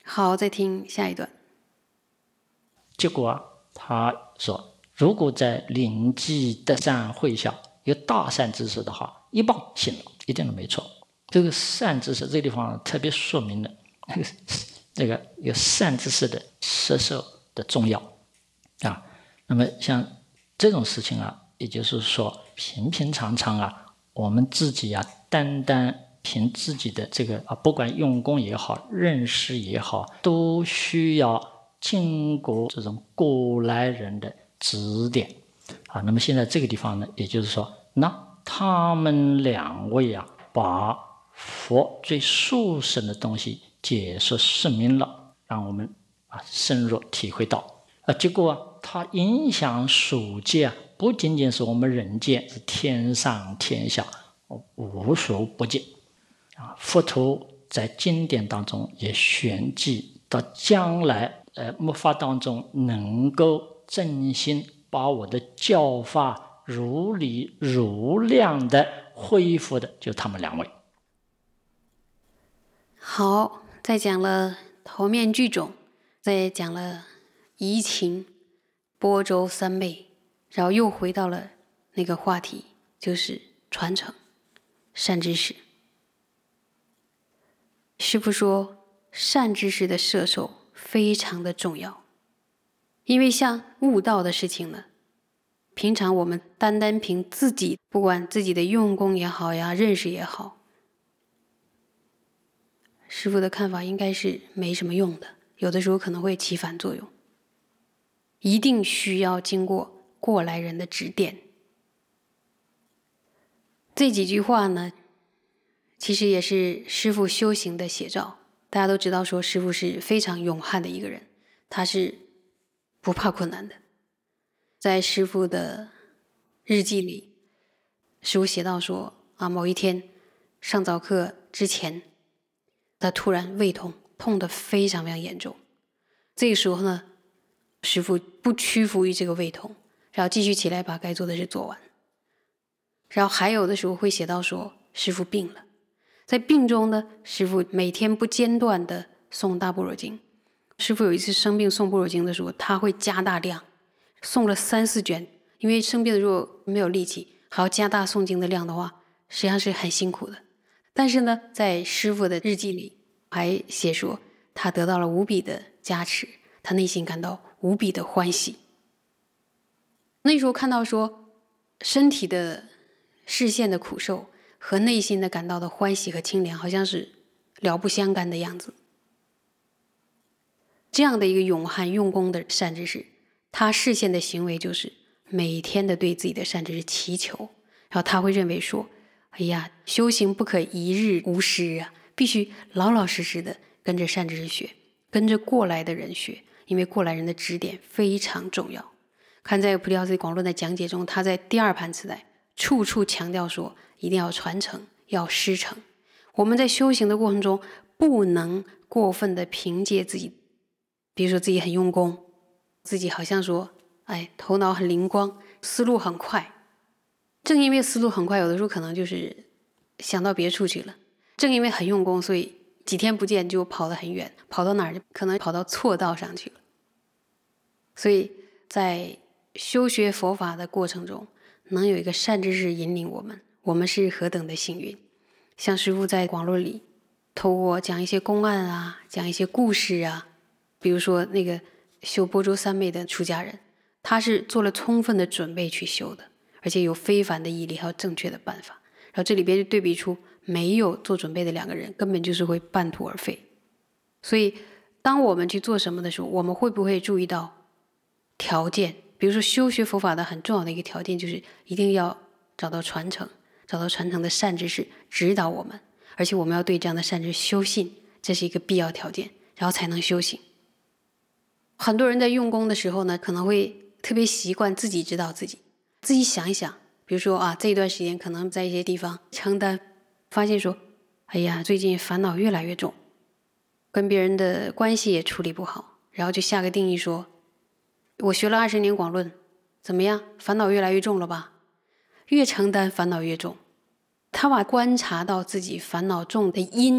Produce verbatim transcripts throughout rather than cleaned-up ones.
好，再听下一段。 结果啊，他说，如果在临济德善会校有大善知识的话，一棒醒了，一定都没错。这个善知识这个地方特别说明了这个有善知识的摄受的重要啊。那么像这种事情啊，也就是说平平常常啊，我们自己啊，单单凭自己的这个啊，不管用功也好，认识也好，都需要经过这种过来人的指点啊。那么现在这个地方呢，也就是说，那他们两位啊，把佛最殊胜的东西解说说明了，让我们啊深入体会到啊。结果啊，它影响属界啊，不仅仅是我们人间，是天上天下无所不见啊。佛陀在经典当中也宣记到将来呃末法当中能够真心把我的教法如理如量的恢复的，就他们两位。 好，再讲了头面具种，再讲了移情、波州三昧，然后又回到了那个话题，就是传承善知识。师父说，善知识的摄受非常的重要，因为像悟道的事情呢，平常我们单单凭自己，不管自己的用功也好呀，认识也好，师父的看法应该是没什么用的，有的时候可能会起反作用，一定需要经过过来人的指点。这几句话呢，其实也是师父修行的写照。大家都知道说师父是非常勇悍的一个人，他是不怕困难的。在师父的日记里，师父写到说啊，某一天上早课之前，他突然胃痛，痛得非常非常严重。这个时候呢，师父不屈服于这个胃痛，然后继续起来把该做的事做完。然后还有的时候会写到说师父病了，在病中呢，师父每天不间断的诵大般若经。师父有一次生病诵般若经的时候，他会加大量，诵了三四卷，因为生病的时候没有力气，还要加大诵经的量的话，实际上是很辛苦的。但是呢，在师父的日记里还写说，他得到了无比的加持，他内心感到无比的欢喜。那时候看到说，身体的视线的苦受和内心的感到的欢喜和清凉，好像是了不相干的样子。这样的一个勇悍用功的善知识，他视线的行为就是每天的对自己的善知识祈求，然后他会认为说，哎呀，修行不可一日无师啊，必须老老实实的跟着善知识学，跟着过来的人学，因为过来人的指点非常重要。看在菩提道次第广论的讲解中，他在第二盘次代处处强调说，一定要传承，要师承。我们在修行的过程中，不能过分的凭借自己，比如说自己很用功，自己好像说，哎，头脑很灵光，思路很快。正因为思路很快，有的时候可能就是想到别处去了。正因为很用功，所以几天不见就跑得很远，跑到哪儿可能跑到错道上去了。所以在修学佛法的过程中，能有一个善知识引领我们，我们是何等的幸运。像师父在广论里透过讲一些公案啊，讲一些故事啊，比如说那个修波州三昧的出家人，他是做了充分的准备去修的，而且有非凡的毅力还有正确的办法。然后这里边就对比出没有做准备的两个人，根本就是会半途而废。所以当我们去做什么的时候，我们会不会注意到条件？比如说修学佛法的很重要的一个条件，就是一定要找到传承，找到传承的善知识指导我们，而且我们要对这样的善知识修信，这是一个必要条件，然后才能修行。很多人在用功的时候呢，可能会特别习惯自己指导自己，自己想一想，比如说啊，这一段时间可能在一些地方承担，发现说，哎呀，最近烦恼越来越重，跟别人的关系也处理不好，然后就下个定义说，我学了二十年广论，怎么样？烦恼越来越重了吧？越承担烦恼越重。他把观察到自己烦恼重的因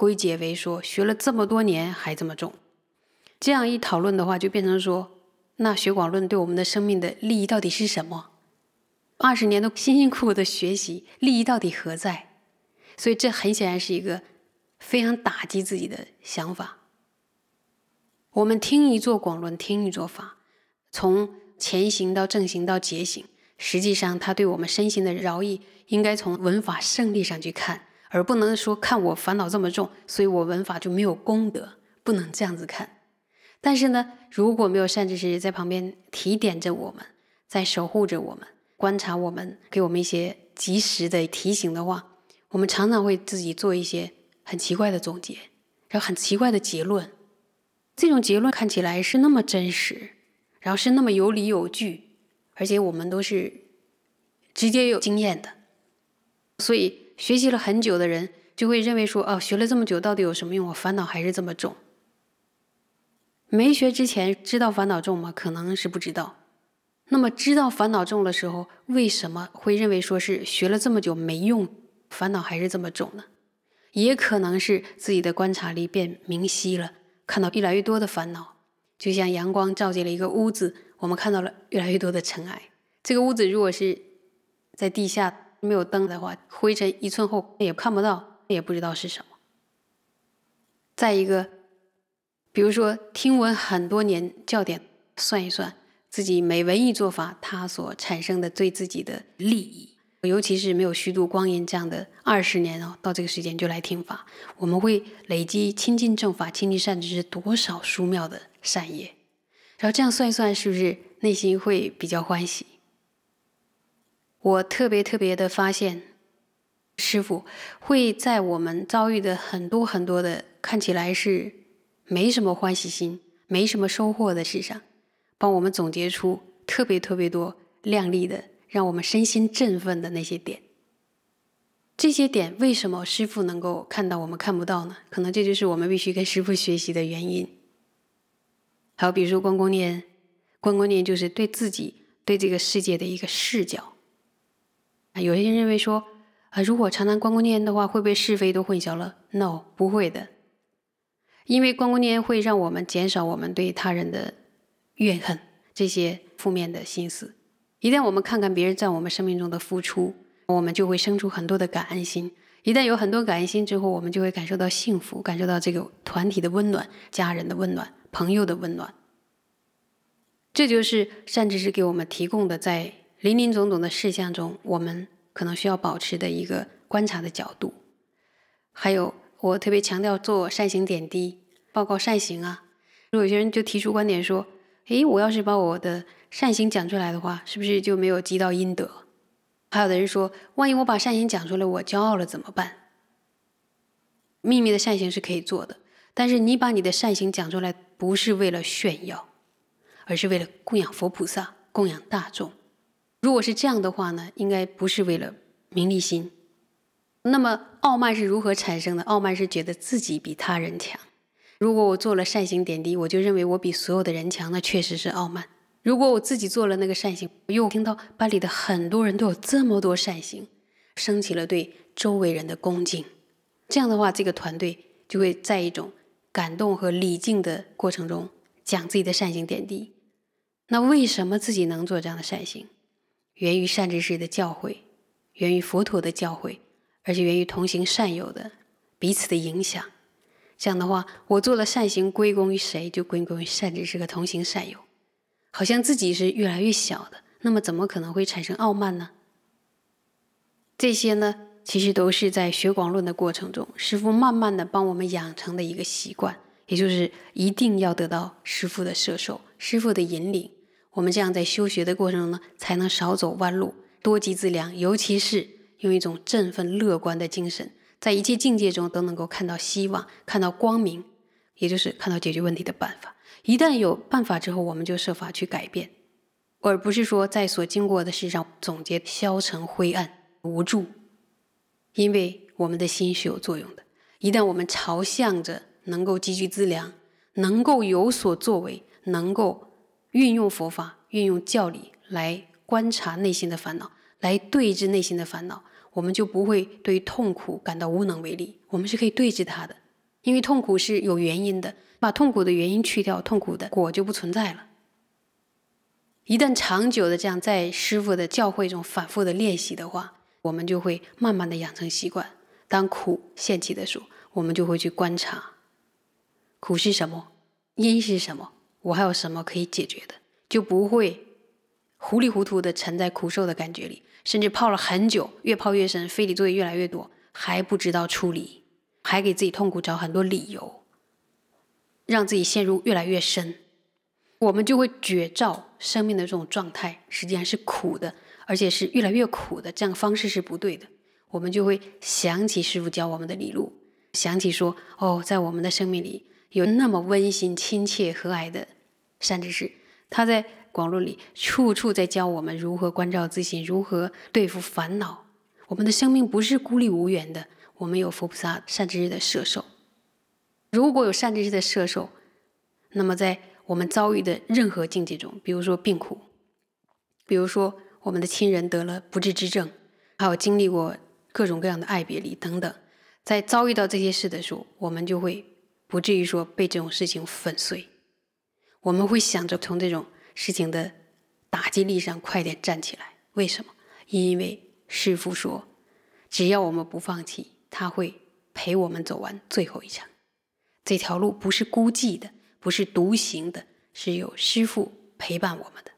归结为说学了这么多年还这么重。这样一讨论的话，就变成说，那学广论对我们的生命的利益到底是什么？二十年的辛辛苦苦的学习，利益到底何在？所以这很显然是一个非常打击自己的想法。我们听一座广论，听一座法，从前行到正行到结行，实际上它对我们身心的饶益应该从闻法胜利上去看，而不能说看我烦恼这么重，所以我闻法就没有功德，不能这样子看。但是呢，如果没有善知识在旁边提点着我们，在守护着我们，观察我们，给我们一些及时的提醒的话，我们常常会自己做一些很奇怪的总结，然后很奇怪的结论。这种结论看起来是那么真实，然后是那么有理有据，而且我们都是直接有经验的。所以学习了很久的人就会认为说，哦，学了这么久到底有什么用？我烦恼还是这么重。没学之前知道烦恼重吗？可能是不知道。那么知道烦恼重的时候，为什么会认为说是学了这么久没用，烦恼还是这么重呢？也可能是自己的观察力变明晰了，看到越来越多的烦恼，就像阳光照进了一个屋子，我们看到了越来越多的尘埃。这个屋子如果是在地下没有灯的话，灰尘一寸厚也看不到，也不知道是什么。再一个，比如说听闻很多年教典，算一算自己每闻一做法，它所产生的对自己的利益，尤其是没有虚度光阴这样的二十年哦，到这个时间就来听法，我们会累积亲近正法、亲近善知识多少殊妙的善业，然后这样算一算，是不是内心会比较欢喜？我特别特别的发现，师父会在我们遭遇的很多很多的看起来是没什么欢喜心、没什么收获的事上，帮我们总结出特别特别多亮丽的，让我们身心振奋的那些点。这些点为什么师父能够看到我们看不到呢？可能这就是我们必须跟师父学习的原因。还有比如说观功念，观功念就是对自己、对这个世界的一个视角。有些人认为说，啊，如果常常观功念的话，会不会是非都混淆了？ No， 不会的。因为观功念会让我们减少我们对他人的怨恨，这些负面的心思。一旦我们看看别人在我们生命中的付出，我们就会生出很多的感恩心。一旦有很多感恩心之后，我们就会感受到幸福，感受到这个团体的温暖、家人的温暖、朋友的温暖。这就是善知识给我们提供的，在林林总总的事项中，我们可能需要保持的一个观察的角度。还有我特别强调做善行点滴，报告善行啊。如果有些人就提出观点说，诶，我要是把我的善行讲出来的话，是不是就没有积到阴德？还有的人说，万一我把善行讲出来，我骄傲了怎么办？秘密的善行是可以做的，但是你把你的善行讲出来，不是为了炫耀，而是为了供养佛菩萨，供养大众。如果是这样的话呢，应该不是为了名利心。那么傲慢是如何产生的？傲慢是觉得自己比他人强。如果我做了善行点滴，我就认为我比所有的人强，那确实是傲慢。如果我自己做了那个善行，又听到班里的很多人都有这么多善行，升起了对周围人的恭敬，这样的话，这个团队就会在一种感动和礼敬的过程中讲自己的善行点滴。那为什么自己能做这样的善行？源于善知识的教诲，源于佛陀的教诲，而且源于同行善友的彼此的影响。这样的话，我做了善行归功于谁？就归功于善知识和同行善友。好像自己是越来越小的，那么怎么可能会产生傲慢呢？这些呢，其实都是在学广论的过程中，师父慢慢的帮我们养成的一个习惯，也就是一定要得到师父的摄受，师父的引领。我们这样在修学的过程中呢，才能少走弯路，多积资粮，尤其是用一种振奋乐观的精神，在一切境界中都能够看到希望，看到光明，也就是看到解决问题的办法。一旦有办法之后，我们就设法去改变，而不是说在所经过的事上总结消沉灰暗无助。因为我们的心是有作用的，一旦我们朝向着能够积聚资粮，能够有所作为，能够运用佛法，运用教理来观察内心的烦恼，来对治内心的烦恼，我们就不会对痛苦感到无能为力，我们是可以对治它的。 因为痛苦是有原因的，把痛苦的原因去掉，痛苦的果就不存在了。一旦长久的这样在师父的教诲中反复的练习的话，我们就会慢慢的养成习惯。当苦现起的时候，我们就会去观察苦是什么，因是什么，我还有什么可以解决的，就不会糊里糊涂的沉在苦受的感觉里，甚至泡了很久，越泡越深，非礼作业越来越多，还不知道处理，还给自己痛苦找很多理由，让自己陷入越来越深。我们就会觉照生命的这种状态实际上是苦的，而且是越来越苦的，这样方式是不对的。我们就会想起师父教我们的理路，想起说，哦，在我们的生命里有那么温馨亲切和蔼的善知识，他在广论里处处在教我们如何关照自心，如何对付烦恼。我们的生命不是孤立无援的，我们有佛菩萨善知识的摄受。如果有善知识的摄受，那么在我们遭遇的任何境界中，比如说病苦，比如说我们的亲人得了不治之症，还有经历过各种各样的爱别离等等，在遭遇到这些事的时候，我们就会不至于说被这种事情粉碎，我们会想着从这种事情的打击力上快点站起来。为什么？因为师父说，只要我们不放弃，他会陪我们走完最后一程。这条路不是孤寂的，不是独行的，是有师父陪伴我们的。